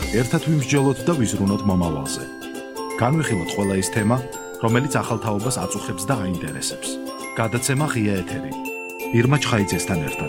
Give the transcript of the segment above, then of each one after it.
ერთად ვიმსჯელოთ და ვიზრუნოთ მომავალზე. განვიხილოთ ყველა ის თემა, რომელიც ახალ თაობას აწუხებს და აინტერესებს. გადაცემა ღია ეთერი. ირმა ჩხაიძესთან ერთად.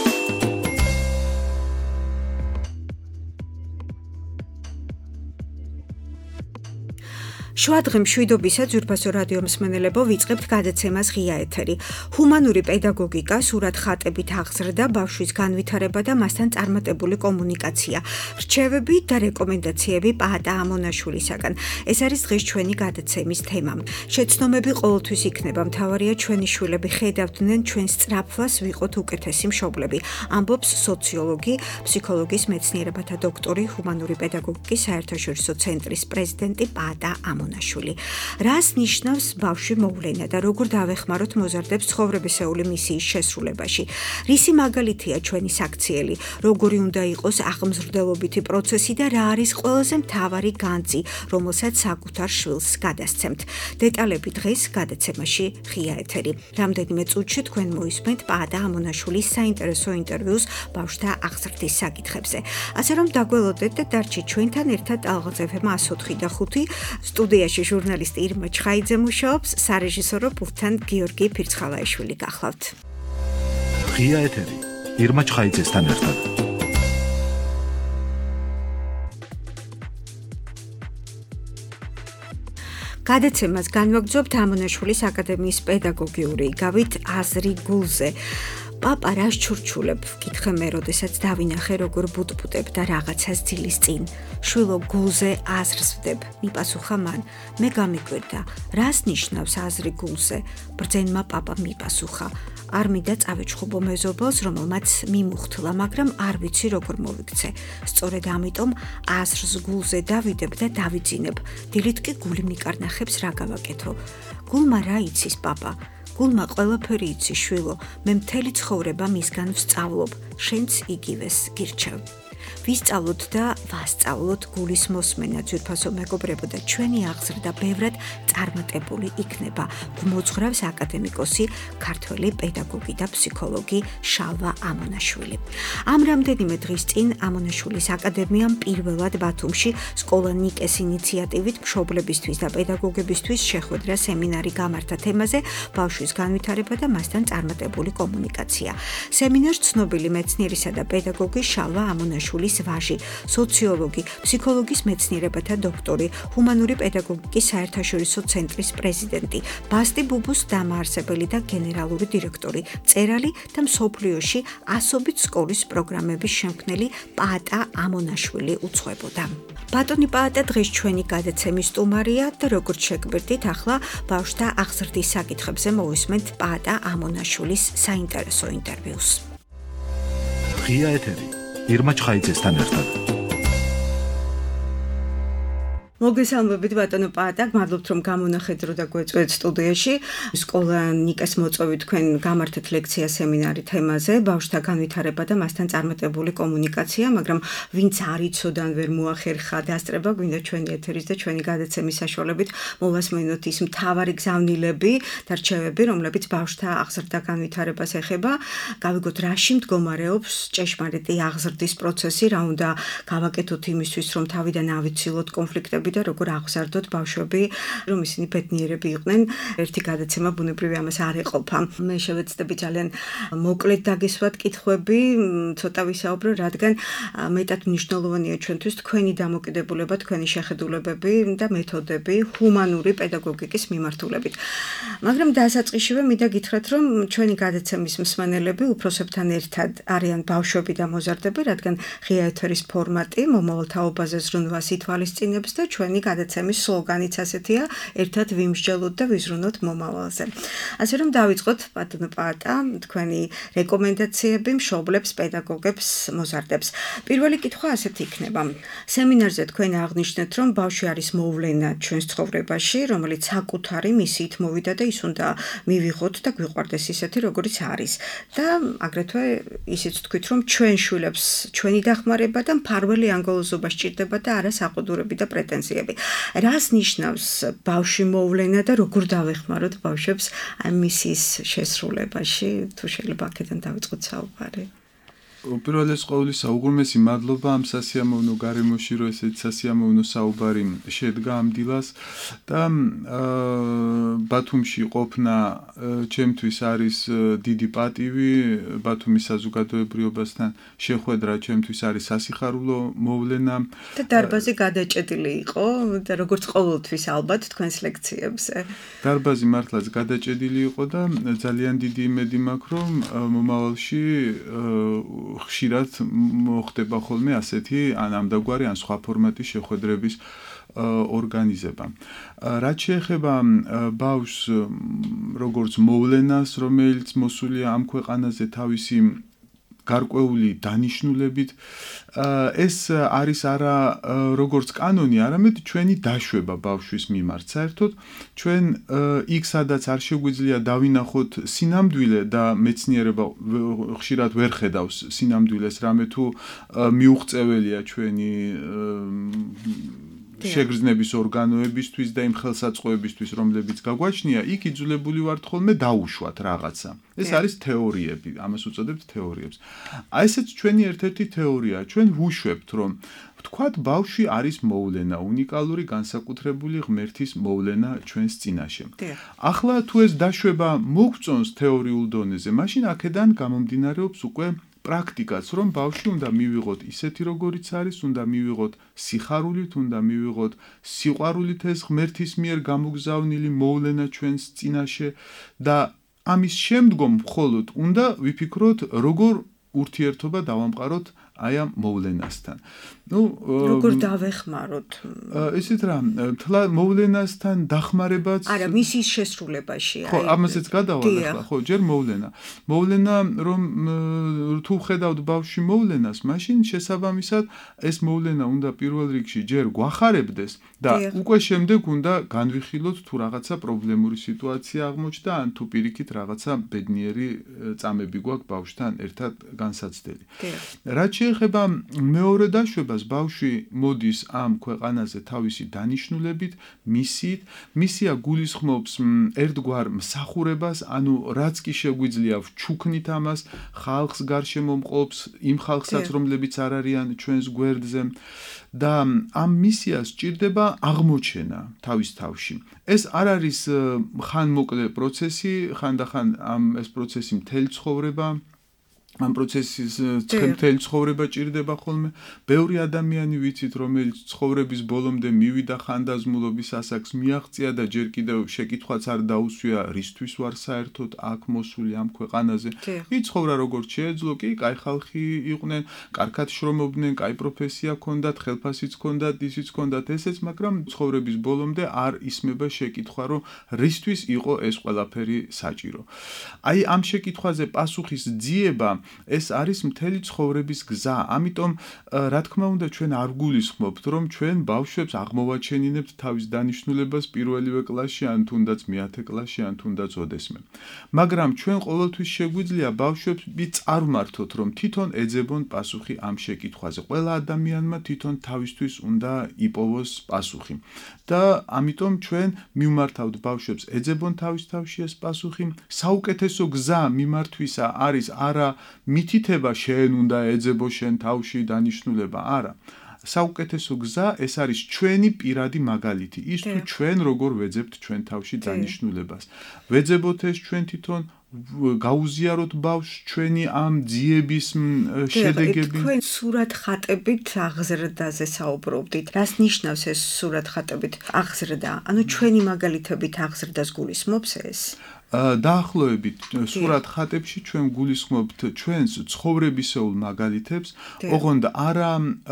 შვადღე მშვიდობისა ძვირფასო რადიო მსმენელებო, ვიწყებთ გადაცემას ღია ეთერი. ჰუმანური პედაგოგიკა სურათ ხატებით აღზრდა, ბავშვის განვითარება და მასთან წარმატებული კომუნიკაცია. რჩევები და რეკომენდაციები პაატა ამონაშვილისაგან. ეს არის დღეს ჩვენი გადაცემის თემა. შეცდომები ყოველთვის იქნება, მთავარია ჩვენი შვილები ხედავდნენ ჩვენ სწრაფვას ვიყოთ უკეთესი მშობლები. ამბობს სოციოლოგი, ფსიქოლოგიის მეცნიერებათა დოქტორი, ჰუმანური პედაგოგიკის საერთაშორისო ცენტრის პრეზიდენტი პაატა ამონაშვილი. რას ნიშნავს ბავშვი მოვლენა და როგორ დავეხმაროთ მოზარდებს ცხოვრებისეული მისიის შესრულებაში? რისი მაგალითია ჩვენი საქციელი? როგორი უნდა იყოს აღმზრდელობითი პროცესი და რა არის ყველაზე მთავარი განძი, რომელსაც საკუთარ შვილს გადასცემთ? დეტალები დღეს გადაცემაში ღია ეთერი. რამდენიმე წუთში თქვენ მოისმენთ პაატა ამონაშვილის საინტერესო ინტერვიუს ბავშვთა აღზრდის საკითხებზე. ასე რომ დაგველოდეთ და დარჩით ჩვენთან ერთად ალღაზ FM 104.5 სტუდიაში ჟურნალისტი ირმა ჩხაიძე მუშაობს, სარეჟისორო პულტთან გიორგი ფირცხალაიშვილი გახლავთ. ღია ეთერი. ირმა ჩხაიძესთან ერთად. გადაცემას განვაგრძობთ ამონაშვილის აკადემიის პედაგოგიური იგავით აზრი გულზე. პაპა რას ჩურჩულებ? ვკითხე მე, როდესაც დავინახე როგორ ბუტბუტებ და რაღაცას ძილის წინ. შვილო, გულზე აზრს ვდებ, მიპასუხა მან. მე გამიკვირდა, რას ნიშნავს აზრი გულზე? ბრძენმა პაპა მიპასუხა. არ მინდა წავეჩხუბო მეზობელს, რომელმაც მიმუხთლა, მაგრამ არ ვიცი როგორ მოვიქცე. სწორედ ამიტომ აზრს გულზე დავიდებ და დავიძინებ. დილით კი გული მიკარნახებს რა გავაკეთო. გულმა რა იცის პაპა? გულმა ყველაფერი იცი შვილო, მე მთელი ცხოვრება მისგან ვსწავლობ, შენც იგივეს გირჩევ. ვისწავლოთ და ვასწავლოთ გულის მოსმენა, ძვირფასო მეგობრებო, და ჩვენი აღზრდა ბევრად წარმატებული იქნება. გვმოძღვრავს აკადემიკოსი, ქართველი პედაგოგი და ფსიქოლოგი შალვა ამონაშვილი. ამ რამდენიმე დღის წინ ამონაშვილის აკადემიამ პირველად ბათუმში სკოლა ნიკეს ინიციატივით მშობლებისთვის და პედაგოგებისთვის შეხვედრა სემინარი გამართა თემაზე ბავშვის განვითარება და მასთან წარმატებული კომუნიკაცია. სემინარს ცნობილი მეცნიერისა და პედაგოგი შალვა ამონაშვილის ვაჟი, სოციოლოგი, ფსიქოლოგიის მეცნიერებათა დოქტორი, ჰუმანური პედაგოგიკის საერთაშორისო ცენტრის პრეზიდენტი, ბასტი ბუბუს დამაარსებელი და გენერალური დირექტორი, მწერალი და მსოფლიოში ასობით სკოლის პროგრამების შემქმნელი პაატა ამონაშვილი უძღვებოდა. ბატონი პაატა დღეს ჩვენი გადაცემის სტუმარია და როგორც შეგვერთით, ახლა ბავშვთა აღზრდის საკითხებზე მოვისმენთ პაატა ამონაშვილის საინტერესო ინტერვიუს. ღია ეთერი. ირმა ჩხაიძესთან ერთად. მოგესალმებით ბატონო პაატა, მადლობთ რომ გამონახეთ დრო და გვეწვევთ სტუდიაში. სკოლა ნიკას მოწვევით თქვენ გამართეთ ლექცია სემინარი თემაზე ბავშვთა განვითარება და მასთან წარმატებული კომუნიკაცია, მაგრამ ვინც არ იცოდან ვერ მოახერხა დასწრება, გვინდა ჩვენი ეთერის და ჩვენი გადაცემის საშუალებით მოვასმენოთ ის მთავარი გზავნილები და რჩევები, რომლებიც ბავშვთა აღზრდა განვითარებას ეხება. გავიგოთ რაში მდგომარეობს ჭეშმარიტი აღზრდის პროცესი, რა უნდა გავაკეთოთ იმისთვის, რომ თავიდან ავიცილოთ კონფლიქტები და როგორ აღზარდოთ ბავშვები, რომ ისინი ბედნიერები იყვნენ. ერთი გადაცემა ბუნებრივი ამას არ ეყოფა. მე შევეცდები ძალიან მოკლედ დაგესვათ კითხვები, ცოტა ვისაუბრო, რადგან მეტად მნიშვნელოვანია ჩვენთვის თქვენი დამოკიდებულება, თქვენი შეხედულებები და მეთოდები ჰუმანური პედაგოგიკის მიმართულებით. მაგრამ დასაწყისშივე მინდა გითხრათ, რომ ჩვენი გადაცემის მსმენელები უფროსებთან ერთად არიან ბავშვები და მოზარდები, რადგან ღია ეთერის ფორმატი მომავალ თაობაზე ზრუნვას ითვალისწინებს და ჩვენი გადაცემის სლოგანიც ასეთია, ერთად ვიმსჯელოთ და ვიზრუნოთ მომავალზე. ასე რომ დავიწყოთ ბატონო პაატა, თქვენი რეკომენდაციები მშობლებს, პედაგოგებს, მოზარდებს. პირველი კითხვა ასეთი იქნება. სემინარზე თქვენ აღნიშნეთ, რომ ბავშვი არის მოვლენა ჩვენს ცხოვრებაში, რომელიც საკუთარი მისიით მოვიდა და ის უნდა მივიღოთ და გვიყვარდეს ისეთი, როგორიც არის. და აგრეთვე ისიც თქვით, რომ ჩვენ შვილებს ჩვენი დახმარება და მფარველი ანგელოზობა სჭირდება და არა საყუდურები და პრეტენზიები. რას ნიშნავს ბავშვი მოვლენა და როგორ დავეხმაროთ ბავშვებს ამ მისიის შესრულებაში? თუ შეიძლება აქედან დავიწყოთ საუბარი. უპირველეს ყოვლისა უღრმესი მადლობა ამ სასიამოვნო გარემოში, რომ ესეც სასიამოვნო საუბარი შედგა ამ დილას და ბათუმში ყოფნა ჩემთვის არის დიდი პატივი, ბათუმის საზოგადოებრიობასთან შეხვედრა ჩემთვის არის სასიხარულო მოვლენა და დარბაზი გადაჭედილი იყო და როგორც ყოველთვის ალბათ თქვენს ლექციებზე. დარბაზი მართლაც გადაჭედილი იყო და ძალიან დიდი იმედი მაქვს, რომ მომავალში ხშირად მოხდება ხოლმე ასეთი ან ამდაგვარი ან სხვა ფორმატის შეხვედრების ორგანიზება. რაც შეეხება ბავშვს როგორც მოვლენას, რომელიც მოსულია ამ ქვეყანაზე თავისი გარკვეული დანიშნულებით, ეს არის არა როგორც კანონი, არამედ ჩვენი დაშვება ბავშვის მიმართ. საერთოდ ჩვენ იქ სადაც არ შეგვიძლია დავინახოთ სინამდვილე და მეცნიერება ხშირად ვერ ხედავს სინამდვილეს, რამე თუ მიუღწეველია ჩვენი შეგრძნების ორგანოებისთვის და იმ ხელსაწყოებისთვის, რომლებიც გაგვაჩნია, იქ იძულებული ვართ ხოლმე დაუშვათ რაღაცა. ეს არის თეორიები, ამას უწოდებთ თეორიებს. აი ესეც ჩვენი ერთ-ერთი თეორიაა. ჩვენ ვუშვებთ, რომ ვთქვათ, ბავშვი არის მოვლენა, უნიკალური, განსაკუთრებული ღმერთის მოვლენა ჩვენს წინაშე. ახლა თუ ეს დაშვება მოგწონს თეორიულ დონეზე, მაშინ აქედან გამომდინარეობს უკვე პრაქტიკაც, რომ ბავშვი უნდა მივიღოთ ისეთი როგორიც არის, უნდა მივიღოთ სიხარულით, უნდა მივიღოთ სიყვარულით ეს ღმერთის მიერ გამოგზავნილი მოვლენა ჩვენს წინაშე და ამის შემდგომ მხოლოდ უნდა ვიფიქროთ, როგორ ურთიერთობა დავამყაროთ აი ამ მოვლენასთან. როგორ დავეხმაროთ? ისეთ რა, თლა მოვლენასთან დახმარებაც არა, მისის შესრულებაში. ხო, ამასაც გადავალ ახლა, ხო, ჯერ მოვლენა. მოვლენა, რომ თუ ხედავთ ბავშვი მოვლენას, მაშინ შესაბამისად ეს მოვლენა უნდა პირველ რიგში ჯერ გვახარებდეს და უკვე შემდეგ უნდა განვიხილოთ თუ რაღაცა პრობლემური სიტუაცია აღმოჩნდა, ან თუ პირიქით რაღაცა ბედნიერი წამები გვაქვს ბავშვთან ერთად განსაცდელი. რაც შეეხება მეორე დაშვებას, ბავშვი მოდის ამ ქვეყანაზე თავისი დანიშნულებით, მისიით. მისია გულისხმობს ერთგვარ მსახურებას, ანუ რაც კი შეგვიძლია ვჩუქნით ამას, ხალხს გარშემო მყოფს, იმ ხალხსაც, რომლებიც არ არიან ჩვენს გვერდზე და ამ მისიას სჭირდება აღმოჩენა თავის თავში. ეს არ არის ხანმოკლე პროცესი, ხანდახან ეს პროცესი მთელი ცხოვრება ამ პროცესის მთელი ცხოვრება ჭირდება ხოლმე. ბევრი ადამიანი ვიცით, რომელიც ცხოვრების ბოლომდე მივიდა ხანდაზმულობის ასაკს, მიაღწია და ჯერ კიდევ შეკითხვაც არ დაუსვია, რისთვის ვარ საერთოდ აქ მოსული ამ ქვეყანაზე. იცხოვრა როგორც შეეძლო, კი, კაი ხალხი იყვნენ, კარგად შრომობდნენ, კაი პროფესია ჰქონდათ, ხელფასიც ჰქონდათ, ისიც ჰქონდათ ესეც, მაგრამ ცხოვრების ბოლომდე არ ისმება შეკითხვა, რომ რისთვის იყო ეს ყველაფერი საჭირო. აი ამ შეკითხვაზე პასუხის ძიება ეს არის მთელი ცხოვრების გზა. ამიტომ რა თქმა უნდა ჩვენ არ გულისხმობთ, რომ ჩვენ ბავშვებს აღმოვაჩენინებთ თავის დანიშნულებას პირველივე კლასში, ან თუნდაც მე-10 კლასში, ან თუნდაც ოდესმე. მაგრამ ჩვენ ყოველთვის შეგვიძლია ბავშვებს წარვმართოთ, რომ თვითონ ეძებონ პასუხი ამ შეკითხვაზე. ყველა ადამიანმა თვითონ თავისთვის უნდა იპოვოს პასუხი. და ამიტომ ჩვენ მივმართავთ ბავშვებს ეძებონ თავის თავში ეს პასუხი. საუკეთესო გზა მიმართვისა არის არა მითითება შენ უნდა ეძებო შენ თავში დანიშნულება, არა. საუკეთესო გზა ეს არის ჩვენი პირადი მაგალითი. ის თუ ჩვენ როგორ ვეძებთ ჩვენ თავში დანიშნულებას. ვეძებოთ ეს ჩვენ თვითონ, გაუზიაროთ ბავშვს ჩვენი ამ ძიების შედეგები. თქვენ სურათხატებით აღზრდაზე საუბრობდით. რას ნიშნავს ეს სურათხატებით აღზრდა? ანუ ჩვენი მაგალითებით აღზრდას გულისხმობს ეს? დაახლოებით სურათხატებში ჩვენ გულისხმობთ ჩვენს ცხოვრებისეულ მაგალითებს, ოღონდ არა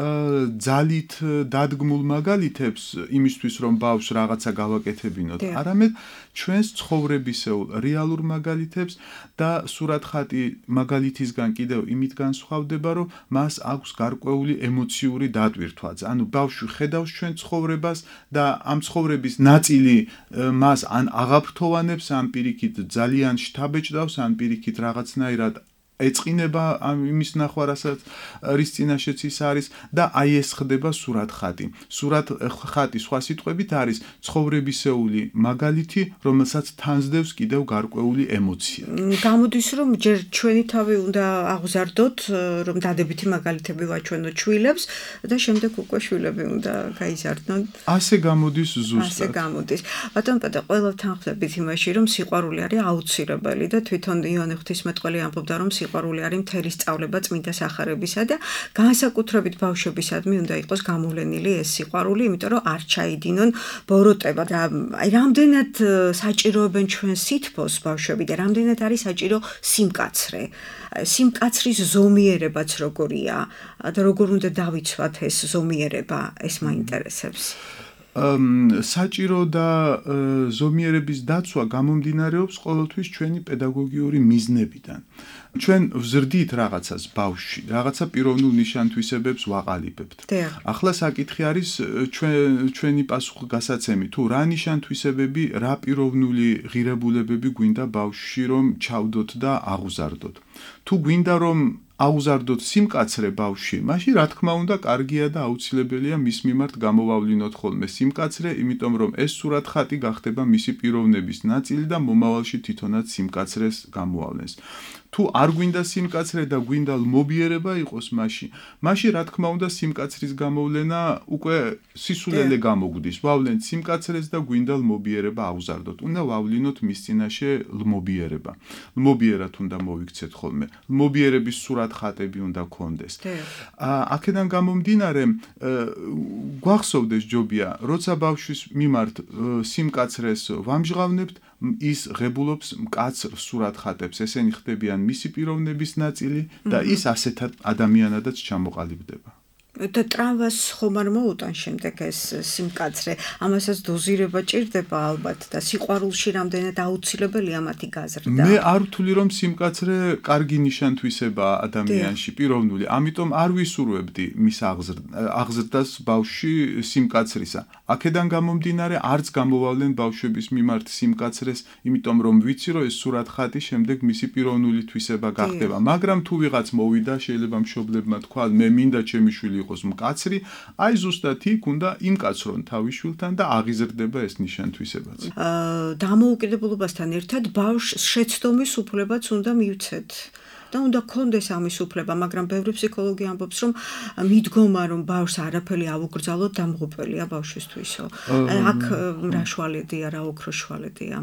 ძალით დადგმულ მაგალითებს იმისთვის, რომ ბავშვს რაღაცა გავაკეთებინოთ, არამედ ჩვენს ცხოვრებისეულ რეალურ მაგალითებს და სურათხატი მაგალითისგან კიდევ იმით განსხვავდება, რომ მას აქვს გარკვეული ემოციური დატვირთვაც. ანუ ბავშვი ხედავს ჩვენ ცხოვრებას და ამ ცხოვრების ნაწილი მას ან აღაფრთოვანებს, ან პირიქით ძალიან შთაბეჭდავს, ან პირიქით რაღაცნაირად ეწყინება იმის ნახვა, რასაც რის წინაშეც ის არის და აი ეს ხდება სურათხატი. სურათხატი სხვა სიტყვებით არის ცხოვრებისეული მაგალითი, რომელსაც თანსდევს კიდევ გარკვეული ემოცია. გამოდის რომ ჯერ ჩვენი თავი უნდა აღზარდოთ, რომ დადებითი მაგალითები ვაჩვენოთ შვილებს და შემდეგ უკვე შვილები უნდა გაიზარდნონ. ასე გამოდის ზუსტად. ასე გამოდის. ბატონო პეტრე, ყველაფერთან ხვდებით იმაში, რომ სიყვარული არის აუცილებელი და თვითონ იონე ღვთისმეტყველი ამბობდა, რომ სიყვარული არის მთელი სწავლება წმინდა სახარებისა და განსაკუთრებით ბავშვებისადმი უნდა იყოს გამოვლენილი ეს სიყვარული, იმიტომ რომ არ ჩაიდინონ ბოროტება და აი რამდენად საჭიროებენ ჩვენ სითბოს ბავშვები და რამდენად არის საჭირო სიმკაცრე. სიმკაცრის ზომიერებაც როგორია და როგორ უნდა დავიცვათ ეს ზომიერება, ეს მაინტერესებს. საჭირო და ზომიერების დაცვა გამომდინარეობს ყოველთვის ჩვენი პედაგოგიური მიზნებიდან. ჩვენ ვზრდით რაღაცას ბავშვში, რაღაცა პიროვნულ ნიშან-თვისებებს ვაყალიბებთ. ახლა საკითხი არის ჩვენი პასუხგასაცემი, თუ რა ნიშან-თვისებები, რა პიროვნული ღირებულებები გვინდა ბავშვში რომ ჩავდოთ და აღუზარდოთ. თუ გვინდა რომ აღუზარდოთ სიმკაცრე ბავშვში, მაშინ რა თქმა უნდა კარგია და აუცილებელია მის მიმართ გამოვავლინოთ ხოლმე სიმკაცრე, იმიტომ რომ ეს სურათხატი გახდება მისი პიროვნების ნაწილი და მომავალში თვითონაც სიმკაცრეს გამოავლენს. თუ არ გვინდა სიმკაცრე და გვინდა ლმობიერება იყოს მაშინ რა თქმა უნდა სიმკაცრის გამოვლენა უკვე სისულელე გამოგვდის. ვავლენთ სიმკაცრეს და გვინდა ლმობიერება აღზარდოთ. უნდა ვავლინოთ მის წინაშე ლმობიერება. ლმობიერად უნდა მოვიქცეთ ხოლმე. ლმობიერების სურათხატები უნდა გქონდეს. აქედან გამომდინარე, გვახსოვდეს ჯობია, როცა ბავშვის მიმართ სიმკაცრეს ვამჟღავნებთ, ის ღებულობს მკაცრ სურათხატებს, ესენი ხდებიან მისი პიროვნების ნაწილი და ის ასეთ ადამიანადაც ჩამოყალიბდება. და ტრამვას ხომ არ მოუტან შემდეგ ეს სიმკაცრე, ამასაც დოზირება ჭირდება ალბათ და სიყვარულში რამდენად აუცილებელია მათი გაზრდა. მე არ ვთვლი რომ სიმკაცრე კარგი ნიშან-თვისებაა ადამიანში პიროვნული, ამიტომ არ ვისურვებდი მის აღზრდას ბავშვში სიმკაცრისა. აქედან გამომდინარე არც გამოვავლენ ბავშვების მიმართ სიმკაცრეს, იმიტომ რომ ვიცი რომ ეს სურათხატი შემდეგ მისი პიროვნული თვისება გახდება, მაგრამ თუ ვიღაც მოვიდა, შეიძლება მშობლებმა თქვა, მე მინდა ჩემი შვილი იყოს მკაცრი, აი ზუსტად იქ უნდა იმკაცრონ თავის შვილთან და აღიზრდება ეს ნიშან-თვისებაც. დამოუკიდებლობასთან ერთად ბავშვს შეცდომის უფლებაც უნდა მივცეთ. და უნდა გქონდეს ამის უფლება, მაგრამ ბევრი ფსიქოლოგი ამბობს, რომ მიდგომა, რომ ბავშვს არაფერი აუგრძალოთ, დამღუპველია ბავშვისთვისო. აქ რა შვალედია, რა ოქროს შვალედია?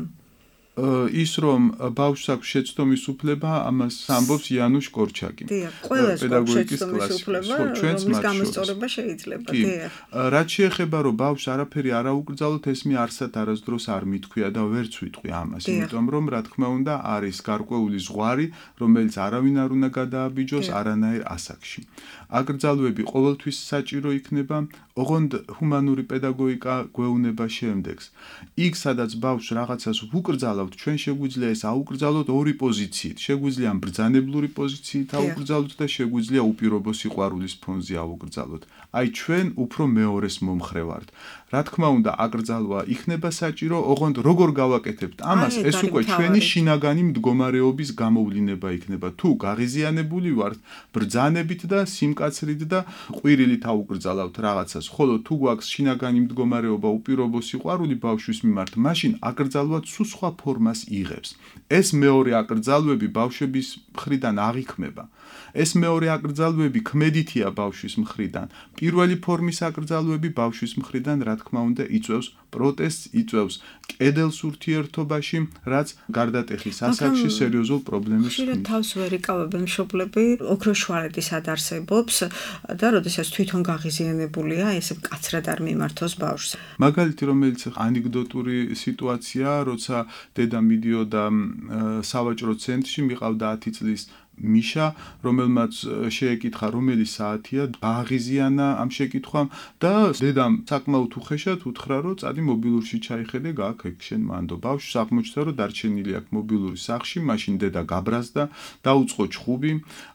ის რომ ბავშვს აქვს შეცდომის უფლება, ამას ამბობს იანუშ კორჩაკი. ყველას აქვს შეცდომის უფლება, რომლის გამოსწორება შეიძლება. რაც შეეხება რომ ბავშვს არაფერი არ აუკრძალოთ, ეს მე არსად არასდროს არ მithქვია და ვერც ვიტყვი ამას, იმიტომ რომ რა თქმა უნდა არის გარკვეული ზღვარი, რომელიც არავინ არ უნდა გადააბიჯოს არანაირ ასაკში. აკრძალვები ყოველთვის საჭირო იქნება, ოღონდ ჰუმანური პედაგოგიკა გვეუბნება შემდეგს. იქ სადაც ბავშვს რაღაცას ვუკრძალავთ, ჩვენ შეგვიძლია ეს აუკრძალოთ ორი პოზიციით. შეგვიძლია ბრძანებლური პოზიციით აუკრძალოთ და შეგვიძლია უპირობო სიყვარულის ფონზე აუკრძალოთ. აი ჩვენ უფრო მეორეს მომხრე ვართ. რა თქმა უნდა, აკრძალვა იქნება საჭირო, ოღონდ როგორ გავაკეთებთ ამას, ეს უკვე ჩვენი შინაგანი მდგომარეობის გამოვლინება იქნება. თუ გაღიზიანებული ვართ ბრძანებით და სიმკაცრით და ყვირილით აუკრძალავთ რაღაცას, ხოლო თუ გვაქვს შინაგანი მდგომარეობა, უპირობო სიყვარული ბავშვის მიმართ, მაშინ აკრძალვა სულ სხვა ფორმას იღებს. ეს მეორე აკრძალვები ბავშვების მხრიდან აღიქმება. ეს მეორე აკრძალვები ქმედითია ბავშვის მხრიდან. პირველი ფორმის აკრძალვები ბავშვის მხრიდან რა თქმა უნდა იწვევს პროტესტს, იწვევს კედელს ურთიერთობაში, რაც გარდატეხის ასაკში სერიოზულ პრობლემებს ხშირად თავს ვერ იკავებენ მშობლები, ოქროს შვალედის ადარსებობს და როდესაც თვითონ გაღიზიანებულია, ესე მკაცრად არ მიმართოს ბავშვს. მაგალითი, რომელიც ანეკდოტური სიტუაციაა, როცა დედა მიდიოდა სავაჭრო ცენტრში, მიყავდა 10 წლის მიშა, რომელმაც შეეკითხა რომელი საათია, გააღიზიანა ამ შეკითხვამ და დედამ საკმაოდ უხეშად უთხრა, რომ წადი მობილურში ჩაიხედე, გააქ შენ მანდო. ბავშვს აღმოჩნდა, რომ დარჩენილი აქვს მობილური სახლში, მაშინ დედა გაბრაზდა, დაუწყო ჩხუბი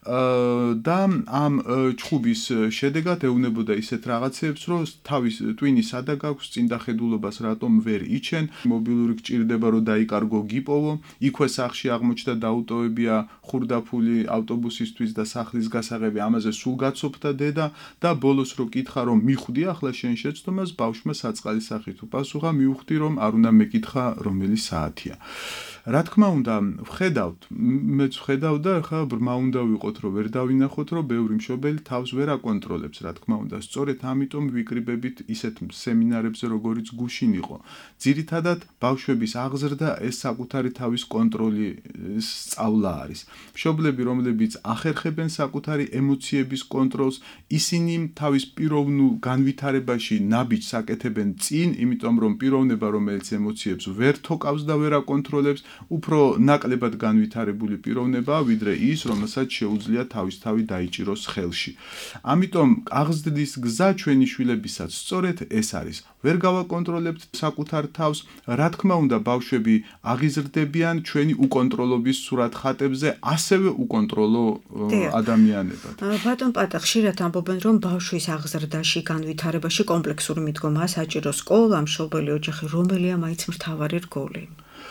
და ამ ჩხუბის შედეგად ეუბნებოდა ისეთ რაღაცებს, რომ თავის ტვინი სადა გაქვს, წინდახედულობას რატომ ვერ იჩენ, მობილური გჭირდება, რომ დაიკარგო, გიპოვო, იქვე სახლში აღმოჩნდა დაუტოვებია ხურდაფული მშობელი ავტობუსისთვის და სახლის გასაღები, ამაზე სულ გაცოფდა დედა და ბოლოს რო კითხა რომ მიხვდი ახლა შენ შეცდომას, ბავშვმა საწყალის სახით უპასუხა, მივხვდი რომ არ უნდა მეკითხა რომელი საათია. რა თქმა უნდა, ვხედავთ, მეც ვხედავ და ხა ბრმა უნდა ვიყოთ, რომ ვერ დავინახოთ, რომ ბევრი მშობელი თავს ვერ აკონტროლებს, რა თქმა უნდა. სწორედ ამიტომ ვიკრიბებით ისეთ სემინარებზე, როგორიც გუშინ იყო. ძირითადად ბავშვების აღზრდა ეს საკუთარი თავის კონტროლის სწავლა არის. მშობლები, რომლებიც ახერხებენ საკუთარი ემოციების კონტროლს, ისინი თავის პიროვნულ განვითარებაში ნაბიჯს აკეთებენ წინ, იმიტომ რომ პიროვნება, რომელიც ემოციებს ვერ თოკავს და ვერ აკონტროლებს, უფრო ნაკლებად განვითარებული პიროვნებაა, ვიდრე ის, რომელსაც შეუძლია თავისთავად დაიჭიროს ხელში. ამიტომ აღზრდის გზა ჩვენი შვილებისაც სწორედ ეს არის. ვერ გავაკონტროლებთ საკუთარ თავს, რა თქმა უნდა, ბავშვები აღიზრდებიან ჩვენი უკონტროლობის სურათხატებზე, ასევე უკონტროლო ადამიანებად. ბატონ პატა, ხშირად ამბობენ, რომ ბავშვის აღზრდაში, განვითარებაში კომპლექსური მიდგომაა საჭირო სკოლა, მშობელი ოჯახი, რომელია მაინც მთავარი რგოლი?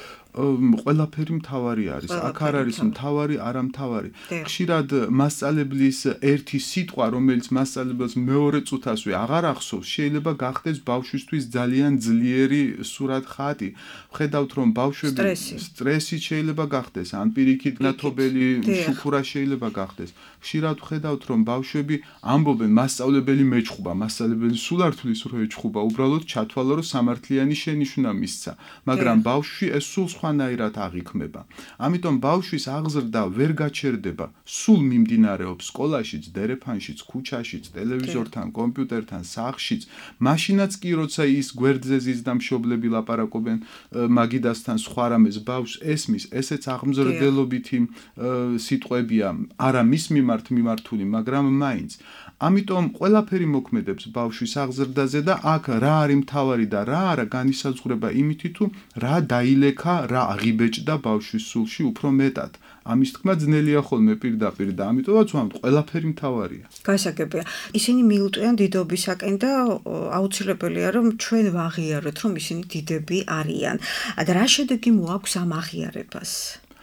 ყველაფერი მთავარი არის. აქ არ არის მთავარი, არა მთავარი. ხშირად მასწავლებლის ერთი სიტყვა, რომელიც მასწავლებელს მეორე წუთასვე აღარ ახსოვს, შეიძლება გახდეს ბავშვისთვის ძალიან ძლიერი სურათხატი. ვხედავთ, რომ ბავშვები სტრესით შეიძლება გახდეს, ან პირიქით ნათობელი შუქურა შეიძლება გახდეს. ხშირად ვხედავთ, რომ ბავშვები ამბობენ, მასწავლებელი მეჩხუბა, მასწავლებელი სულ არ თulis რომ ეჩხუბა, უბრალოდ ჩათვალა, რომ სამართლიანი შენიშვნა მისცა, მაგრამ ბავშვი ეს სულ სხვანაირად აღიქმება. ამიტომ ბავშვის აღზრდა ვერ გაჩერდება, სულ მიმდინარეობს სკოლაშიც, დერეფანშიც, ქუჩაშიც, ტელევიზორთან, კომპიუტერთან, სახლშიც, მაშინაც კი როცა ის გვერდზე ზის და მშობლები ლაპარაკობენ მაგიდასთან სხვა რამეს, ბავშვს ესმის, ესეც აღმზრდელობითი სიტყვებია, არა მის მიმართ მიმართული, მაგრამ მაინც. ამიტომ ყველაფერი მოქმედებს ბავშვის აღზრდაზე და აქ რა არის მთავარი და რა არა განისაზღვრება იმითი თუ რა დაილექა, რა აღიბეჭდა ბავშვის სულში უფრო მეტად. ამის თქმა ძნელია ხოლმე პირდაპირ და ამიტომაც ვამბობ, ყველაფერი მთავარია. გასაგებია. ისინი მიუტყვიან დიდობისაკენ და აუცილებელია რომ ჩვენ ვაღიაროთ, რომ ისინი დიდები არიან. და რა შედეგი მოაქვს ამ აღიარებას?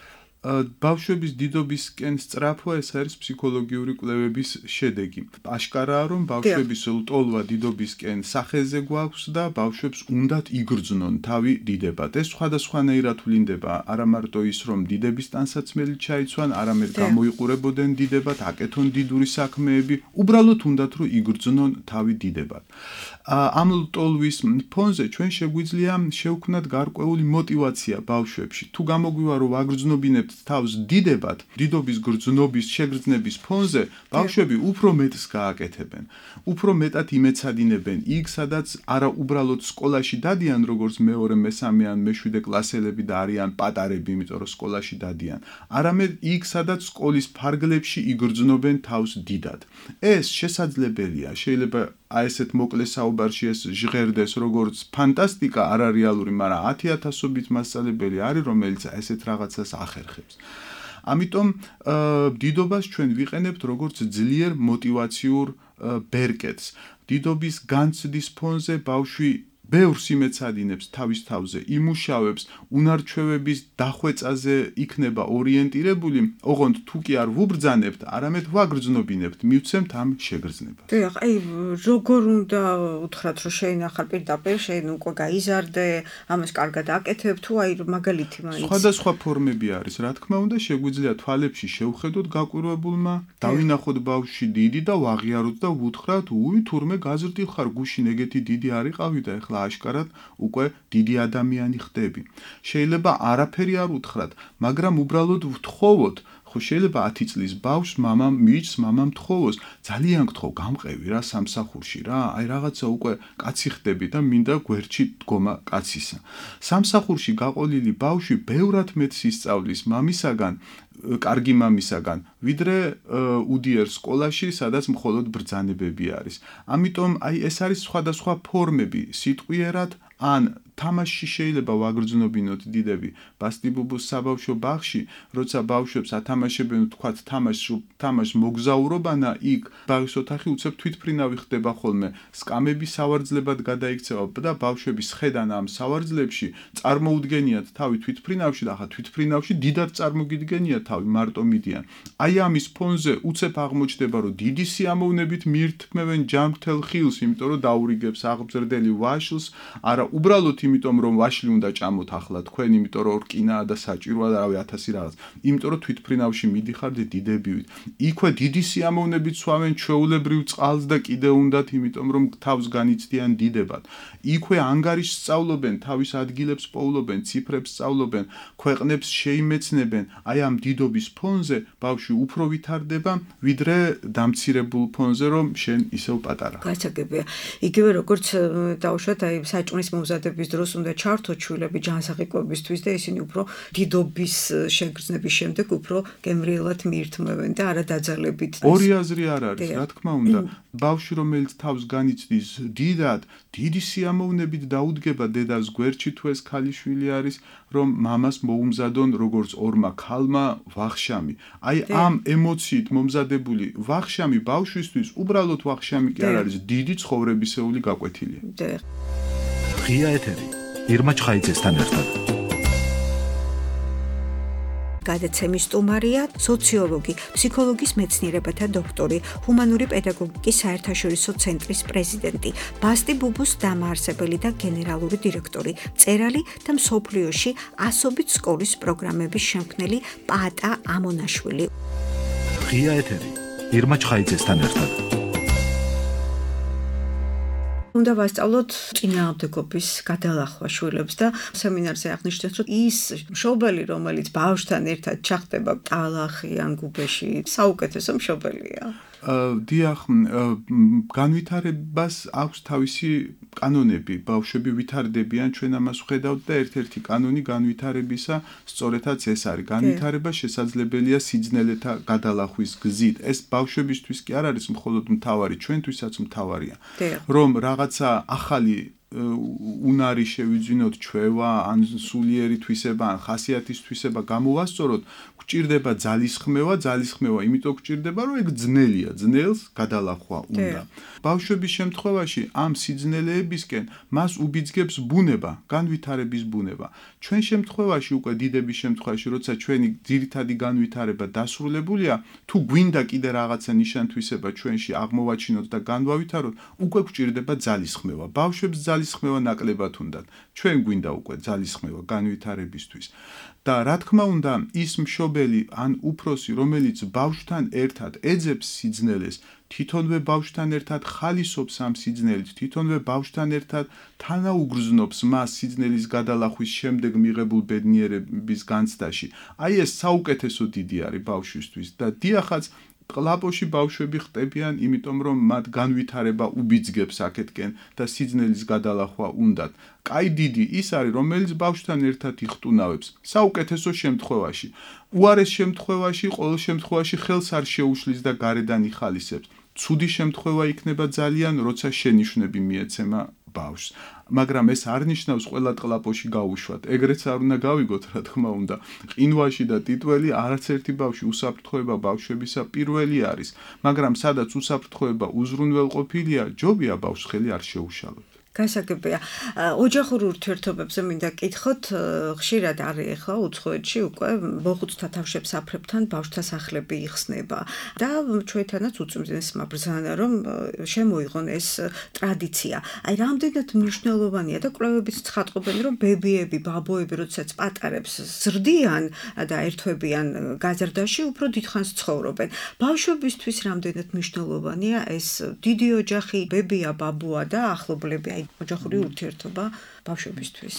ბავშვების დიდობისკენ სწრაფვა ეს არის ფსიქოლოგიური კვლევების შედეგი. აშკარაა, რომ ბავშვების ლტოლვა დიდობისკენ სახეზე გვაქვს და ბავშვებს უნდათ იგრძნონ თავი დიდებად. ეს სხვადასხვანაირად ვლინდება, არა მარტო ის, რომ დიდების ტანსაცმელი ჩაიცვან, არამედ გამოიყურებოდნენ დიდებად, აკეთონ დიდური საქმეები, უბრალოდ უნდათ რომ იგრძნონ თავი დიდებად. ამ ლტოლვის ფონზე ჩვენ შეგვიძლია შევქმნათ გარკვეული мотиваცია ბავშვებში. თუ გამოგვივა რომ ვაგრძნობინებთ თავს დიდებად, დიდობის გრძნობის შეგრძნების ფონზე, ბავშვები უფრო მეტს გააკეთებენ, უფრო მეტად იმეცადინებენ იქ, სადაც არა უბრალოდ სკოლაში დადიან, როგორც მეორე, მესამე ან მეშვიდე კლასელები და არიან პატარები, იმიტომ რომ სკოლაში დადიან, არამედ იქ, სადაც სკოლის ფარგლებში იგრძნობენ თავს დიდად. ეს შესაძლებელია, შეიძლება აი ესეთ მოკლე საუბარში ეს ჟღერდეს როგორც ფანტასტიკა, არარეალური, მაგრამ 10,000-ობით მასწავლებელი არის, რომელიც ესეთ რაღაცას ახერხებს. ამიტომ დიდობას ჩვენ ვიყენებთ როგორც ძლიერ мотиваციურ ბერკეტს. დიდობის განცდის ფონზე ბავშვი ბევრს იმეცადინებს თავის თავზე, იმუშავებს, უნარჩვევების დახვეწაზე იქნება ორიენტირებული, ოღონდ თუ კი არ ვუბრძანებთ, არამედ ვაგრძნობინებთ, მივცემთ ამ შეგრძნებას. დიახ, აი როგორ უნდა უთხრათ, რომ შენ ახალ პირდაპირ შენ უკვე გაიზარდე, ამას კარგად აკეთებ, თუ აი მაგალითი მაინც. სხვადასხვა ფორმები არის, რა თქმა უნდა, შეგვიძლია თვალებში შევხედოთ გაკვირვებულმა, დავინახოთ ბავშვი დიდი და ვაღიაროთ და ვუთხრათ, უი, თურმე გაზრდილ ხარ, გუშინ ეგეთი დიდი არ იყავი და ეხლა აშკარად უკვე დიდი ადამიანი ხდები. შეიძლება არაფერი არ უთხრათ, მაგრამ უბრალოდ ვთხოვოთ, ხო შეიძლება 10 წლის ბავშვს მამამ მიიჭს, მამამ თხოვოს, ძალიან გთხოვ, გამყევი რა სამსახურში რა, აი რაღაცა უკვე კაცი ხდები და მინდა გვერდში დგომა კაცისა. სამსახურში გაყოლილი ბავშვი ბევრად მეტს ისწავლის მამისაგან, კარგი მამისაგან, ვიდრე უდიერ სკოლაში, სადაც მხოლოდ ბრძანებები არის. ამიტომ აი ეს არის სხვადასხვა ფორმები, სიტყვიერად ან თამაში შეიძლება ვაგრძნობინოთ დიდები ბასტიბუბუს საბავშვო ბაღში, როცა ბავშვებს ათამაშებენ თქვათ თამაშს მოგზაურობანა, იქ ბაღის ოთახი უცებ თვითფრინავი ხდება ხოლმე, სკამები სავარძლებად გადაიქცევა და ბავშვები სხედან ამ სავარძლებში წარმოუდგენიათ თავი თვითფრინავში და ახლა თვითფრინავში დიდად წარმოგიდგენიათ თავი, მარტო მიდიან. აი ამის ფონზე უცებ აღმოჩნდება, რომ დიდი სიამოვნებით მიირთმევენ ჯანმრთელ ხილს, იმიტომ რომ დაურიგებს აღბზრდელი ვაშლს, არა უბრალოდ იმიტომ რომ ვაშლი უნდა ჭამოთ ახლა თქვენ, იმიტომ რომ რკინაა და საჭიროა და რავი 1000 რაღაც. იმიტომ რომ თვითფრინავში მიდიხართ დიდებივით. იქვე დიდი სიამოვნებით სვამენ ჩვეულებრივ წყალს და კიდე უნდათ, იმიტომ რომ თავს განიცდიან დიდებად. იქვე ანგარიშს სწავლობენ, თავის ადგილებს პოულობენ, ციფრებს სწავლობენ, ქვეყნებს შეიმეცნებენ. აი ამ დიდობის ფონზე ბავშვი უფრო ვითარდება, ვიდრე დამცირებულ ფონზე, რომ შენ ისევ პატარა. გასაგებია. იგივე როგორც დავუშვათ, აი საჭმლის მომზადების დროს უნდა ჩართოთ შვილები ჯანსაღი-კვებისთვის და ისინი უფრო დიდობის შეგრძნების შემდეგ უფრო გემრიელად მიირთმევენ და არა დაძალებით. ორი აზრი არ არის, რა თქმა უნდა. ბავშვი, რომელიც თავს განიცდის დიდად, დიდი სიამოვნებით დაუდგება დედას გვერდში თუ ეს ქალიშვილი არის, რომ მამას მოუმზადონ როგორც ორმა ქალმა ვახშამი. აი ამ ემოციით მომზადებული ვახშამი ბავშვისთვის უბრალოდ ვახშამი კი არ არის, დიდი ცხოვრებისეული გაკვეთილია. ღია ეთერი ირმა ჩხაიძესთან ერთად. გადაცემის სტუმარია სოციოლოგი, ფსიქოლოგიის მეცნიერებათა დოქტორი, ჰუმანური პედაგოგიკის საერთაშორისო ცენტრის პრეზიდენტი, ბასტი ბუბუს დამაარსებელი და გენერალური დირექტორი, მწერალი და მსოფლიოში ასობით სკოლის პროგრამების შემქმნელი პატა ამონაშვილი. ღია ეთერი ირმა ჩხაიძესთან ერთად. უნდა ვასწავლოთ წინააღმდეგობის გადალახვა შვილებს და სემინარზე აღნიშნეთ, რომ ის მშობელი, რომელიც ბავშვთან ერთად ჩახდება ტალახი ან გუბეში, საუკეთესო მშობელია. დიახ, განვითარებას აქვს თავისი კანონები, ბავშვები ვითარდებიან, ჩვენ ამას ვხედავთ და ერთ-ერთი კანონი განვითარებისა სწორედაც ეს არის. განვითარება შესაძლებელია სიძნელეთა გადალახვის გზით. ეს ბავშვებისთვის კი არ არის მხოლოდ მთავარი, ჩვენთვისაც მთავარია. რომ რაღაცა ახალი უნარი შევიძინოთ, ჩვევა, ან სულიერი თვისება, ან ხასიათის თვისება გამოვასწოროთ, გვჭირდება ძალისხმევა, იმიტომ გვჭირდება, რომ ეგ ძნელია, ძნელს გადალახვა უნდა. ბავშვების შემთხვევაში ამ სიძნელეებისკენ მას უბიძგებს ბუნება, განვითარების ბუნება. ჩვენ შემთხვევაში, უკვე დიდების შემთხვევაში, როცა ჩვენი ძირითადი განვითარება დასრულებულია, თუ გვინდა კიდე რაღაცა ნიშან-თვისება ჩვენში აღმოვაჩინოთ და განვავითაროთ, უკვე გვჭირდება ძალისხმევა. ბავშვებს ძალისხმევა ნაკლებად უნდათ. ჩვენ გვინდა უკვე ძალისხმევა განვითარებისთვის. და რა თქმა უნდა, ის მშობელი ან უფროსი, რომელიც ბავშვთან ერთად ეძებს სიძნელეს, თვითონვე ბავშვთან ერთად ხალისობს ამ სიძნელით, თვითონვე ბავშვთან ერთად თანაუგრძნობს მას სიძნელის გადალახვის შემდეგ მიღებულ ბედნიერების განცდაში. აი ეს საუკეთესო დიდი არის ბავშვისთვის და დიახაც ყლაპოში ბავშვები ხტებიან, იმიტომ რომ მათ განვითარება უბიძგებს აქეთკენ და სიძნელის გადალახვა უნდათ. კაი დიდი ის არის, რომელიც ბავშვთან ერთად იხტუნავებს, საუკეთესო შემთხვევაში. უარეს შემთხვევაში, ყოველ შემთხვევაში ხელს არ შეუშლის და გარედან იხალისებს. ცუდი შემთხვევა იქნება ძალიან, როცა შენიშვნები მიეცემა ბავშვს. მაგრამ ეს არ ნიშნავს ყველა ტყლაპოში გაუშვათ. ეგრეც არ უნდა გავიგოთ, რა თქმა უნდა. ყინვაში და ტიტველი არც ერთი ბავშვი უსაფრთხოება ბავშვებისა პირველი არის, მაგრამ სადაც უსაფრთხოება უზრუნველყოფილია, ჯობია ბავშვს ხელი არ შეუშალოთ. გასაგებია. ოჯახურ ურთიერთობებზე მინდა კითხოთ, ხშირად არის ახლა უცხოეთში უკვე მოხუცთა თავშებს აფრებთან ბავშვთა სახლები იხსნება და ჩვენთანაც უწმიდესმა ბრძანა, რომ შემოიღონ ეს ტრადიცია. აი რამდენად მნიშვნელოვანია და კვლევებიც ცხადყოფენ, რომ ბებიები, ბაბოები, როდესაც პატარებს ზრდიან და ერთვებიან გაზრდაში, უფრო დიდხანს ცხოვრობენ. ბავშვებისთვის რამდენად მნიშვნელოვანია ეს დიდი ოჯახი, ბებია, ბაბუა და ახლობლები, ოჯახური ურთიერთობა ბავშვებისთვის.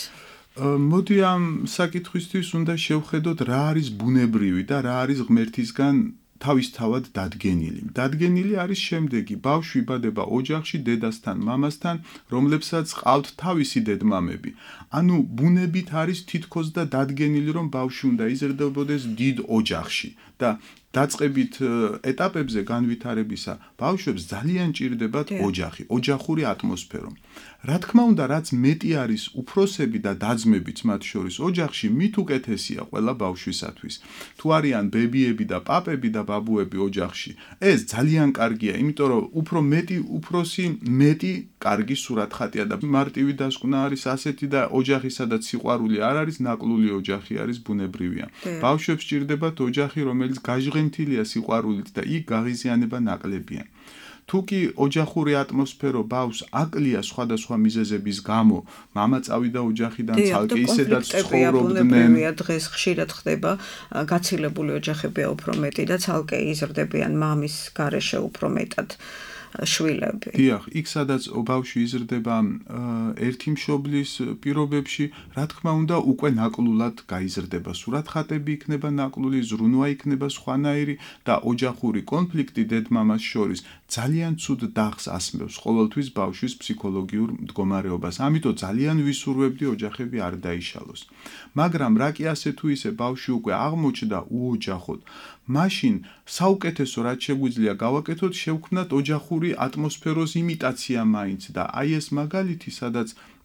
მოდი ამ საკითხვისთვის უნდა შევხედოთ რა არის ბუნებრივი და რა არის ღმერთისგან თავისთავად დადგენილი. დადგენილი არის შემდეგი: ბავშვი იბადება ოჯახში დედასთან, მამასთან, რომლებსაც ყავთ თავისი დედმამები. ანუ ბუნებით არის თითქოს და დადგენილი, რომ ბავშვი უნდა იზრდებოდეს დიდ ოჯახში და დაწყებით ეტაპებზე განვითარებისა ბავშვებს ძალიან ჭირდებათ ოჯახი, ოჯახური ატმოსფერო. რა თქმა უნდა, რაც მეტი არის უფროსები და დაძმებიც მათ შორის ოჯახში, მით უკეთესია ყველა ბავშვისათვის. თუ არიან ბებიები და პაპები და ბაბუები ოჯახში, ეს ძალიან კარგია, იმიტომ რომ უფრო მეტი უფროსი, მეტი კარგი სურათხატია და მარტივი დასკვნა არის ასეთი და ოჯახი, სადაც სიყვარული არ არის, ნაკლული ოჯახი არის ბუნებრივია. ბავშვებს ჭირდებათ ოჯახი, რომელიც გაჟღენთილია სიყვარულით და იქ გაღიზიანება ნაკლებია. თუ კი ოჯახური ატმოსფერო ბავშვს აკლია სხვადასხვა მიზეზების გამო, მამა წავიდა ოჯახიდან ცალკე ისედაც ცხოვრობდნენ. დღეს ხშირად ხდება გაცილებული ოჯახებია უფრო მეტი და ცალკე იზრდებიან მამის გარეშე უფრო მეტად შვილები. დიახ, იქ სადაც ბავშვი იზრდება ერთი მშობლის პირობებში, რა თქმა უნდა, უკვე ნაკლულად გაიზრდება. სურათხატები იქნება ნაკლული, ზრუნვა იქნება სხვანაირი და ოჯახური კონფლიქტი დედ-მამას შორის ძალიან ცუდ დახს ასმევს ყოველთვის ბავშვის ფსიქოლოგიურ მდგომარეობას. ამიტომ ძალიან ვისურვებდი ოჯახები არ დაიშალოს. მაგრამ რა კი ასე თუ ისე ბავშვი უკვე აღმოჩნდა უოჯახოდ, მაშინ საუკეთესო რაც შეგვიძლია გავაკეთოთ, შევქმნათ ოჯახური ატმოსფეროს იმიტაცია მაინც და აი ეს მაგალითი, სადაც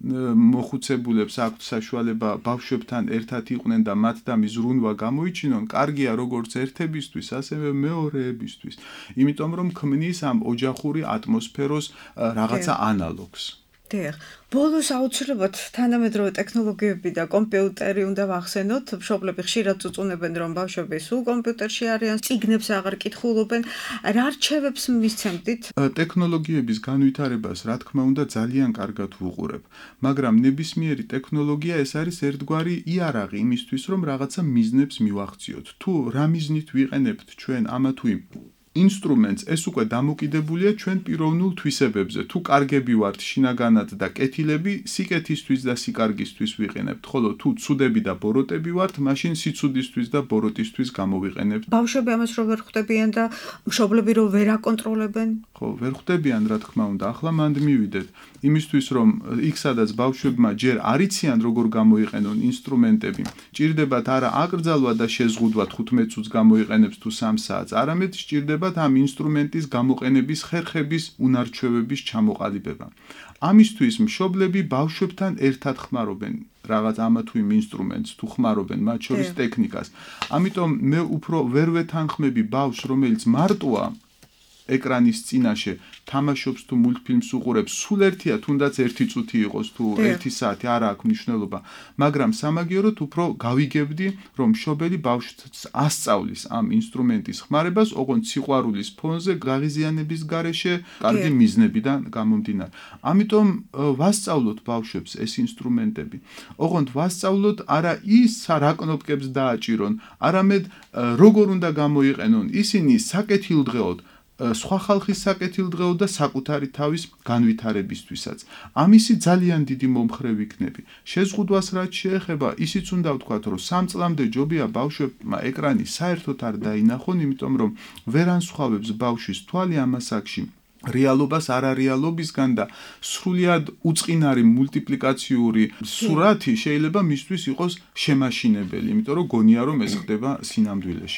მოხუცებულებს აქვთ საშუალება ბავშვებთან ერთად იყვნენ და მათ და მიზრუნვა გამოიჩინონ, კარგია როგორც ერთებისთვის, ასევე მეორეებისთვის. იმიტომ რომ ქმნის ამ ოჯახური ატმოსფეროს რაღაცა ანალოგს. დიახ. ბოლოს აუცილებლად თანამედროვე ტექნოლოგიები და კომპიუტერი უნდა ვახსენოთ. მშობლები ხშირად წუწუნებენ, რომ ბავშვები სულ კომპიუტერში არიან, წიგნებს აღარ კითხულობენ. რა რჩევებს მისცემდით? ტექნოლოგიების განვითარებას, რა თქმა უნდა, ძალიან კარგად ვუყურებ. მაგრამ ნებისმიერი ტექნოლოგია ეს არის ერთგვარი იარაღი იმისთვის, რომ რაღაცა მიზნებს მივახციოთ. თუ რა მიზნით ვიყენებთ ჩვენ ამა თუ იმ ინსტრუმენტს, ეს უკვე დამოკიდებულია ჩვენ პიროვნულ თვისებებზე. თუ კარგები ვართ შინაგანად და კეთილები, სიკეთისთვის და სიკარგისთვის ვიყენებთ, ხოლო თუ ცუდები და ბოროტები ვართ, მაშინ სიცუდისთვის და ბოროტისთვის გამოვიყენებთ. ბავშვები ამას რო ვერ ხვდებიან და მშობლები რო ვერ აკონტროლებენ? ხო, ვერ ხვდებიან, რა თქმა უნდა. ახლა მანდ მივიდეთ იმისთვის, რომ იქ სადაც ბავშვებმა ჯერ არ იციან როგორ გამოიყენონ ინსტრუმენტები, ჭირდებათ არა აკრძალვა და შეზღუდვა 15 წუთს გამოიყენებს თუ 3 საათს, არამედ ჭირდება ამ ინსტრუმენტის გამოყენების ხერხების უნარჩვევების ჩამოყალიბება. ამისთვის მშობლები ბავშვებთან ერთად ხმარობენ რაღაც ამა თუ იმ ინსტრუმენტს, თუ ხმარობენ მათ შორის ტექნიკას. ამიტომ მე უფრო ვერ ვეთანხმები ბავშვს, რომელიც მარტოა ეკრანის წინაშე თამაშობს თუ მულტფილმს უყურებს, სულ ერთია, თუნდაც 1 წუთი იყოს თუ 1 საათი, არა აქვს მნიშვნელობა, მაგრამ სამაგიეროდ უფრო გავიგებდი, რომ მშობელი ბავშვს ასწავლის ამ ინსტრუმენტის ხმარებას, ოღონდ სიყვარულის ფონზე, გაღიზიანების გარეშე, კარგი მიზნებიდან გამომდინარე. ამიტომ ვასწავლოთ ბავშვებს ეს ინსტრუმენტები. ოღონდ ვასწავლოთ არა ის რა კნოპკებს დააჭირონ, არამედ როგორ უნდა გამოიყენონ ისინი საკეთილდღეოდ, სხვა ხალხის საკეთილდღეოდ და საკუთარი თავის განვითარებისთვისაც. ამისი ძალიან დიდი მომხრე ვიქნები. შეზღუდვას რაც შეეხება, ისიც უნდა ვთქვათ, რომ 3 წლამდე ჯობია ბავშვებმა ეკრანი საერთოდ არ დაინახონ, იმიტომ რომ ვერ ანსხვავებს ბავშვის თვალი ამ ასაკში რეალობას არარეალობისგან და სრულიად უწყინარი მულტიპლიკაციური სურათი შეიძლება მისთვის იყოს შემაშინებელი, იმიტომ რომ გონია რომ ეს ხდება სინამდვილეში.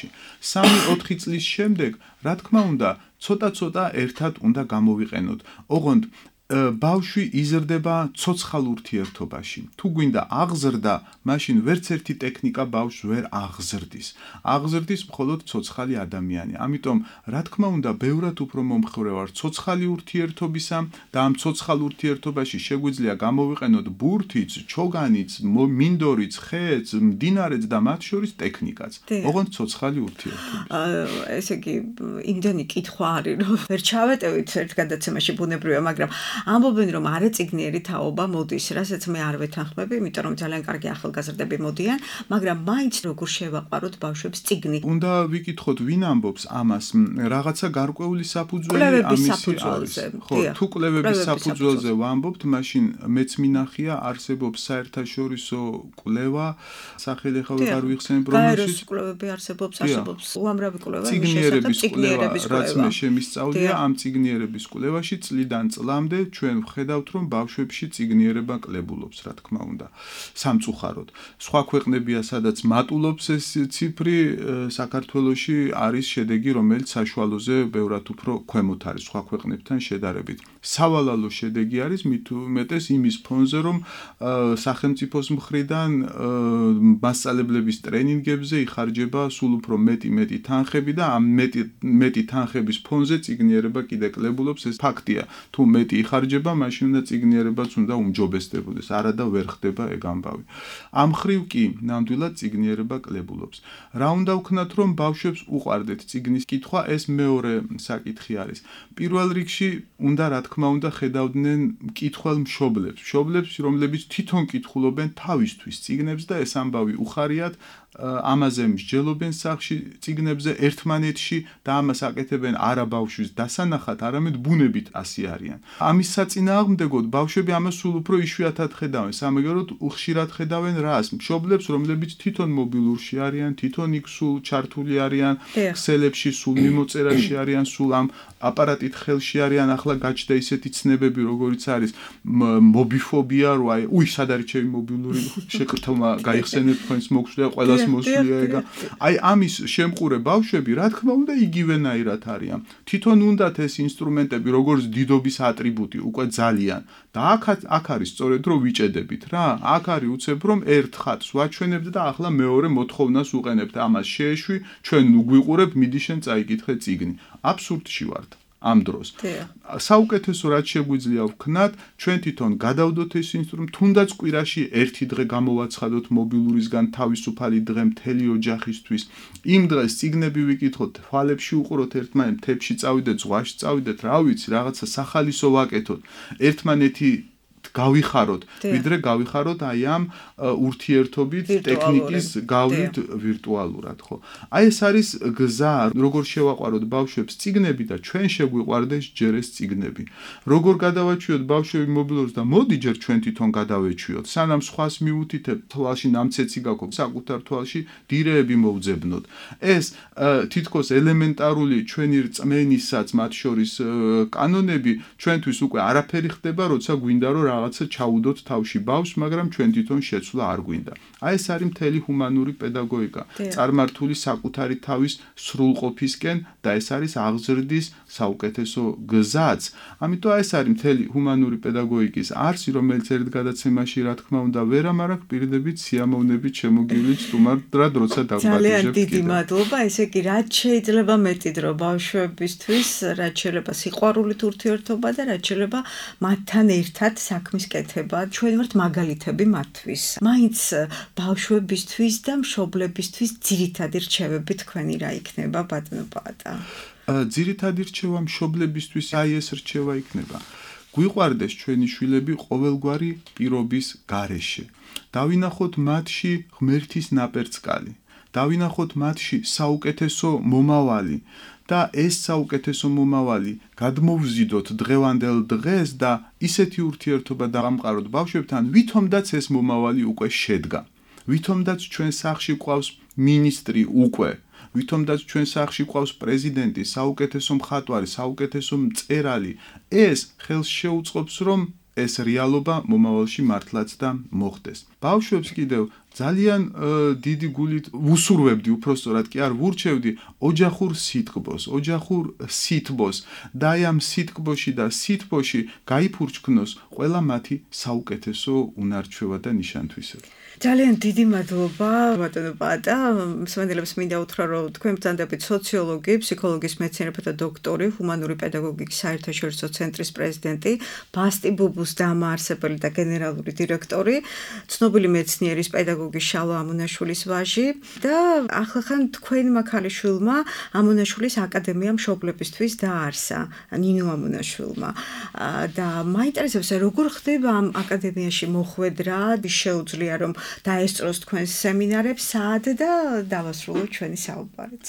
3-4 წლის შემდეგ, რა თქმა უნდა, ცოტა-ცოტა ერთად უნდა გამოვიყენოთ. ოღონდ ბავშვი იზრდება ცოცხალ ურთიერთობაში. თუ გვინდა აღზრდა, მაშინ ვერც ერთი ტექნიკა ბავშვს ვერ აღზრდის. აღზრდის მხოლოდ ცოცხალი ადამიანი. ამიტომ, რა თქმა უნდა, ბევრად უფრო მომხრე ვარ ცოცხალი ურთიერთობისა და ამ ცოცხალ ურთიერთობაში შეგვიძლია გამოვიყენოთ ბურთიც, ჩოგანიც, მინდორიც, ხეც, მდინარეც და მათ შორის ტექნიკაც. ოღონდ ცოცხალი ურთიერთობი. ესე იგი, იმდენი კითხვა არის, რომ ვერ ჩავეტევით ერთ გადაცემაში ბუნებრივია, მაგრამ ამბობენ რომ არაწიგნიერი თაობა მოდის, რასაც მე არ ვეთანხმები, იმიტომ რომ ძალიან კარგი ახალგაზრდები მოდიან, მაგრამ მაინც როგორ შევაყაროთ ბავშვებს წიგნი. უნდა ვიკითხოთ ვინ ამბობს ამას, რაღაცა გარკვეული საფუძველი ამისი არის. ხო, თუ კვლევების საფუძველზე ვამბობთ, მაშინ მეც მინახია არსებობს საერთაშორისო კვლევა, სახელი ახლა ვეღარ ვიხსენებ, რომელშიც კვლევები არსებობს, უამრავი კვლევა ციგნიერების კვლევა, რაც მე შემისწავლია, ამ ციგნიერების კვლევაში წლიდან წლამდე ჩვენ ვხედავთ რომ ბავშვებში წიგნიერება კლებულობს რა თქმა უნდა სამწუხაროდ სხვა ქვეყნებია სადაც მატულობს ეს ციფრი საქართველოში არის შედეგი რომელიც საშუალოზე ბევრად უფრო ქვემოთ არის სხვა ქვეყნებთან შედარებით სავალალო შედეგი არის მით უმეტეს იმის ფონზე რომ სახელმწიფოს მხრიდან მასწავლებლების ტრენინგებზე იხარჯება სულ უფრო მეტი თანხები და ამ მეტი თანხების ფონზე წიგნიერება კიდე კლებულობს ეს ფაქტია თუ მეტი იხარჯება მაშინ უნდა წიგნიერებაც უნდა უმჯობესდებოდეს არა და ვერ ხდება ეგ ამბავი ამ ხრივ კი ნამდვილად წიგნიერება კლებულობს რა უნდა ვქნათ რომ ბავშვებს უყვარდეთ წიგნის კითხვა ეს მეორე საკითხი არის პირველ რიგში უნდა რა თქმა უნდა ხედავდნენ მკითხვალ მშობლებს რომლებიც თვითონ კითხულობენ თავისთვის წიგნებს და ეს ამბავი უხარიათ ამაზე მსჯელობენ სახში წიგნებზე ერთმანეთში და ამას აკეთებენ არა ბავშვის დასანახად, არამედ ბუნებით ასე არიან. ამის საწინააღმდეგოდ ბავშვები ამას სულ უფრო იშვიათად ხედავენ, სამაგეროდ ხშირად ხედავენ რას? მშობლებს, რომლებიც თვითონ მობილურში არიან, თვითონ იქ სულ ჩართული არიან, ქსელებში სულ მიმოწერაში არიან, სულ ამ აპარატით ხელში არიან, ახლა გაჩნდა ისეთი ცნებები, როგორიც არის მობიფობია, რო აი, სად არის ჩემი მობილური შეკრთილმა გაიხსენეთ თქვენს მოგშვია ყველას მოსვლია ეგა. აი ამის შემყურე ბავშვები, რა თქმა უნდა, იგივენაირად არიან. თვითონ უნდათ ეს ინსტრუმენტები, როგორც დიდობის ატრიბუტი, უკვე ძალიან. და აქ არის სწორედ რომ ვიჭედებით რა. აქ არის უცებ რომ ერთ ხატს ვაჩვენებთ და ახლა მეორე მოთხოვნას უყენებთ. ამას შეეშვი, ჩვენ გვიყურებ, მიდი შენ წაიკითხე წიგნი. აბსურდში ვართ. ამ დროს. საუკეთესო რაც შეგვიძლია ვქნათ, ჩვენ თვითონ გადავდოთ ეს ინსტრუმენტი, თუნდაც კვირაში ერთი დღე გამოვაცხადოთ მობილურისგან თავისუფალი დღე მთელი ოჯახისთვის. იმ დღეს წიგნები ვიკითხოთ, თვალებში უყუროთ ერთმანეთს, მთებში წავიდეთ, ზღვაში წავიდეთ, რა ვიცი, რაღაცა სახალისო ვაკეთოთ. ერთმანეთი გავიხაროთ, ვიდრე გავიხაროთ აი ამ ურთიერთობით ტექნიკის გავლით ვირტუალურად, ხო? აი ეს არის გზა, როგორ შევაყვაროთ ბავშვებს წიგნები და ჩვენ შეგვიყვარდეს ჯერ ეს წიგნები. როგორ გადავაჩვიოთ ბავშვები მობილურს და მოდი ჯერ ჩვენ თვითონ გადავეჩვიოთ. სანამ სხვას მიუთითებ, თვალში ნამცეცი გაქვთ, საკუთარ თვალში დირეები მოვძებნოთ. ეს თითქოს ელემენტარული ჩვენი რწმენისაც მათ შორის კანონები ჩვენთვის უკვე არაფერი ხდება, როცა გვინდა რომ რაღაცა ჩაუდოთ თავში ბავშვს, მაგრამ ჩვენ თვითონ შეცვლა არ გვინდა. აი ეს არის მთელი ჰუმანური პედაგოგიკა, წარმართული საკუთარი თავის სრულყოფისკენ და ეს არის აღზრდის საუკეთესო გზაც. ამიტომ ეს არის მთელი ჰუმანური პედაგოგიკის არსი, რომელიც ერთ გადაცემაში რა თქმა უნდა ვერ ამარაგ პირდებით სიამოვნებით შემოგივლით სტუმარად, როცა დაგვაგიჟებთ. ძალიან დიდი მადლობა. ესე კი, რაც შეიძლება მეტი დრო ბავშვებისთვის, რაც შეიძლება სიყვარულით ურთიერთობა და რაც შეიძლება მათთან ერთად საქმის კეთება. ჩვენ ვართ მაგალითები მათთვის. მაინც ბავშვებისთვის და მშობლებისთვის ძირითადი რჩევები თქვენი რა იქნება, ბატონო პაატა? ძირითადი რჩევა მშობლებისთვის აი ეს რჩევა იქნება. გვიყვარდეს ჩვენი შვილები ყოველგვარი პირობის გარეშე. დავინახოთ მათში ღმერთის ნაპერწკალი. დავინახოთ მათში საუკეთესო მომავალი. და ეს საუკეთესო მომავალი გადმოვზიდოთ დღევანდელ დღეს და ისეთი ურთიერთობა დავამყაროთ ბავშვებთან, ვითომდაც ეს მომავალი უკვე შედგა. ვითომდაც ჩვენ სახლში ყავს მინისტრი უკვე, ვითომდაც ჩვენ სახლში ყავს პრეზიდენტი, საუკეთესო მხატვარი, საუკეთესო მწერალი, ეს ხელს შეუწყობს რომ ეს რეალობა მომავალში მართლაც და მოხდეს. ბავშვებს კიდევ ძალიან დიდი გულით ვუსურვებდი, უпростоრად კი არ ვურჩევდი ოჯახურ სიტყვოს, ოჯახურ სითბოს და ამ სიტყვოში და სითბოში გაიფურჩქნოს ყველა მათი საუკეთესო უნარჩვევა და ნიშანთვისება. ძალიან დიდი მადლობა, ბატონო პაატა. მსმენელებს მინდა უთხრა, რომ თქვენ ბრძანდებით სოციოლოგი, ფსიქოლოგიის მეცნიერებათა დოქტორი, ჰუმანური პედაგოგიკის საერთაშორისო ცენტრის პრეზიდენტი, ბასტი ბუბუს დამაარსებელი და გენერალური დირექტორი, ცნობილი მეცნიერის პედაგოგი შალვა ამონაშვილის ვაჟი და ახლახან თქვენმა ქალიშვილმა ამონაშვილის აკადემია მშობლებისთვის დააარსა, ნინო ამონაშვილმა. და მაინტერესებს, როგორ ხდება ამ აკადემიაში მოხვედრა, შეუძლია რომ დაესწროს თქვენს სემინარებს, სად და დავასრულოთ ჩვენი საუბარიც.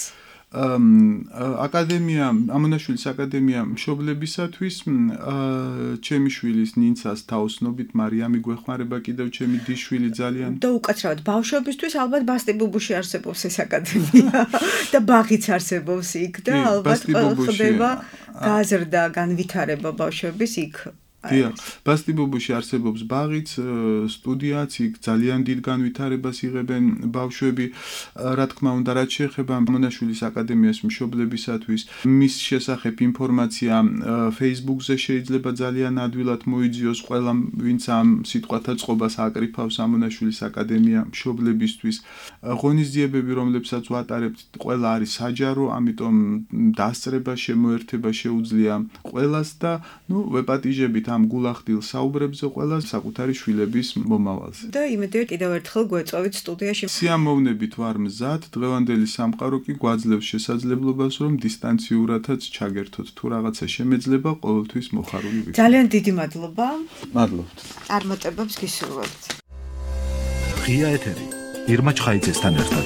აკადემია, ამონაშვილის აკადემია მშობლებისათვის, ჩემი შვილის ნინცას თაოსნობით მარიამი გვეხმარება კიდევ ჩემი დიშვილი ძალიან. და უკაცრავად ბავშვებისთვის ალბათ ბასტი ბუბუში არსებობს ეს აკადემია და ბაღიც არსებობს იქ და ალბათ ხდება გაზრდა, განვითარება ბავშვების იქ. დიახ, ბასტი ბუბუში არსებობს ბაღიც, სტუდიაც, იქ ძალიან დიდ განვითარებას იღებენ ბავშვები, რა თქმა უნდა, რაც შეეხება ამონაშვილის აკადემიას მშობლებისათვის, მის შესახებ ინფორმაცია Facebook-ზე შეიძლება ძალიან ადვილად მოიძიოს ყველამ, ვინც ამ სიტყვათა წყობას აკრიფავს ამონაშვილის აკადემია მშობლებისთვის. ღონისძიებები, რომლებსაც ვატარებთ, ყველა არის საჯარო, ამიტომ დასწრება, შემოერთება შეუძლია ყველას და ვეპატიჟებით ამ გულახდილ საუბრებზე ყველა საკუთარი შვილების მომავალზე. და იმედია კიდევ ერთხელ გვეწვევით სტუდიაში. სიამოვნებით ვარ მზად, დღევანდელი სამყარო კი გვაძლევს შესაძლებლობას, რომ დისტანციურადაც ჩაგერთოთ. თუ რაღაცა შემეძლება, ყოველთვის მოხარული ვიქნებით. ძალიან დიდი მადლობა. მადლობთ. წარმატებებს გისურვებთ. ღია ეთერი ირმა ჩხაიძესთან ერთად.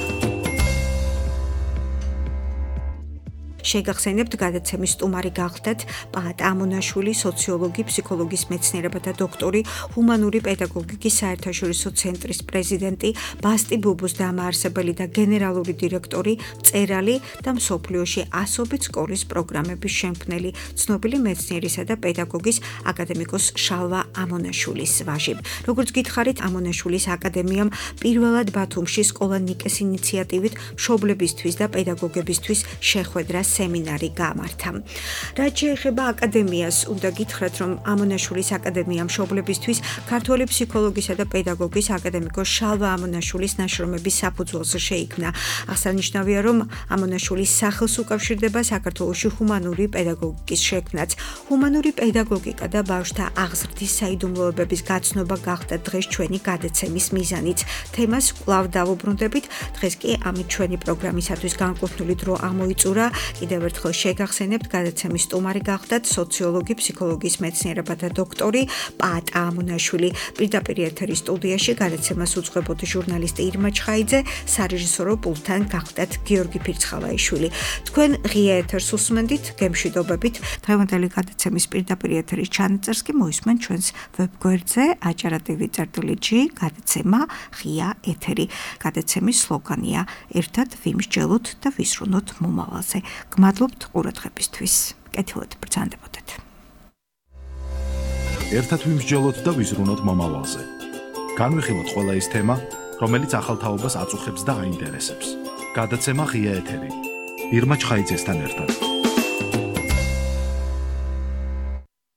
შეგახსენებთ, გადაცემის სტუმარი გახლდათ პაატ ამონაშვილი, სოციოლოგი, ფსიქოლოგიის მეცნიერებათა დოქტორი, ჰუმანური პედაგოგიკის საერთაშორისო ცენტრის პრეზიდენტი, ბასტი ბუბუს დამაარსებელი და გენერალური დირექტორი, მწერალი და მსოფლიოში ასობით სკოლის პროგრამების შემქმნელი, ცნობილი მეცნიერისა და პედაგოგის აკადემიკოს შალვა ამონაშვილის ვაჟი. როგორც გითხარით, ამონაშვილის აკადემიამ პირველად ბათუმში სკოლა ნიკეს ინიციატივით მშობლებისთვის და პედაგოგებისთვის შეხვედრა სემინარი გამართა. რაც შეეხება აკადემიას, უნდა გითხრათ, რომ ამონაშვილის აკადემია მშობლებისთვის ქართველი ფსიქოლოგისა და პედაგოგის აკადემიკოს შალვა ამონაშვილის ნაშრომების საფუძველზე შეიქმნა. აღსანიშნავია, რომ ამონაშვილის სახელს უკავშირდება საქართველოში ჰუმანური პედაგოგიკის შექმნაც. ჰუმანური პედაგოგიკა და ბავშვთა აღზრდის საიდუმლოებების გაცნობა გახდა დღეს ჩვენი გადაცემის მიზანიც. თემას კვლავ დავუბრუნდებით, დღეს კი ამით ჩვენი პროგრამისათვის განკუთვნილი დრო ამოიწურა. კიდევ ერთხელ შეგახსენებთ, გადაცემის სტუმარი გახლდათ სოციოლოგი, ფსიქოლოგიის მეცნიერებათა დოქტორი პაატ ამონაშვილი. პირდაპირ ეთერის სტუდიაში გადაცემას უძღვებოდი ჟურნალისტი ირმა ჩხაიძე, სარეჟისორო პულტთან გახლდათ გიორგი ფირცხალაიშვილი. თქვენ ღია ეთერს უსმენდით, გემშვიდობებით. დღევანდელი გადაცემის პირდაპირ ეთერის ჩანაწერს კი მოისმენთ ჩვენს ვებგვერდზე acara.tv/g გადაცემა ღია ეთერი. გადაცემის სლოგანია ერთად ვიმსჯელოთ და ვისრუნოთ მომავალზე. გმადლობთ ყურადღებისთვის. კეთილად ბრძანდებოდეთ. ერთად ვიმსჯელოთ და ვიზრუნოთ მომავალზე. განვიხილოთ ყველა ის თემა, რომელიც ახალ თაობას აწუხებს და აინტერესებს. გადაცემა ღია ეთერი. ირმა ჩხაიძესთან ერთად.